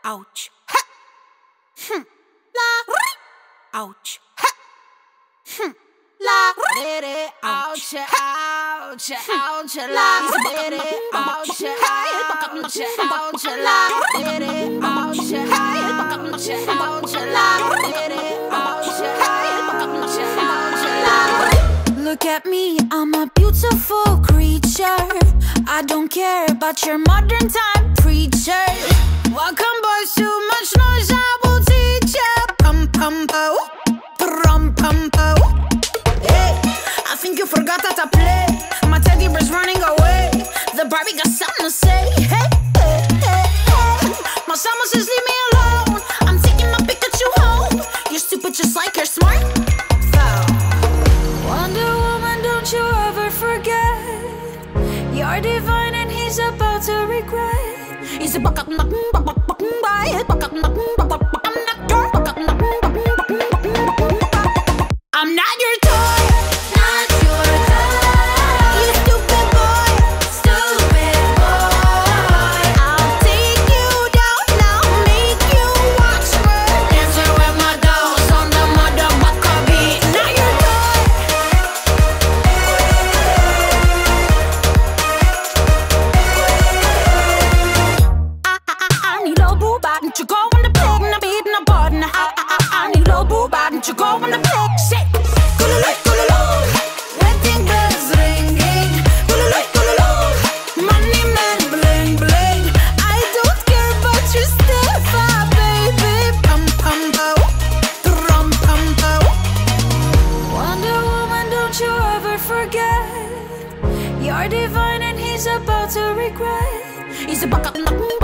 ouch, ha, la, ouch, ha, la, ouch, ouch, ouch, la, ouch, ouch, ouch, la, ouch, ouch, ouch, la. Look at me, I'm a beautiful creature. I don't care about your modern time preacher. Welcome boys, too much noise, I will teach ya. Pum pum po, pum pum po. Hey, I think you forgot that I play. My teddy bear's running away. The Barbie got something to say. Hey, hey, hey, hey. My summer says leave me alone. I'm taking my Pikachu home. You're stupid just like you're smart. Wonder Woman, don't you ever forget. You're divine and he's about to regret. He's about to I'm not your toy, not your toy. You stupid boy, stupid boy. I'll take you down, I'll make you watch me dancing with my dolls on the motherfucker beat. Not your toy. I need a boo bot, and you go on the pig, and I'm beating a button. I need a boo bot, and you go on the pig. Shit. Wedding bells ringing. Money man bling bling. I don't care about your stepfather, baby. Pum pum po, pum pum po. Wonder Woman, don't you ever forget. You're divine and he's about to regret. He's about to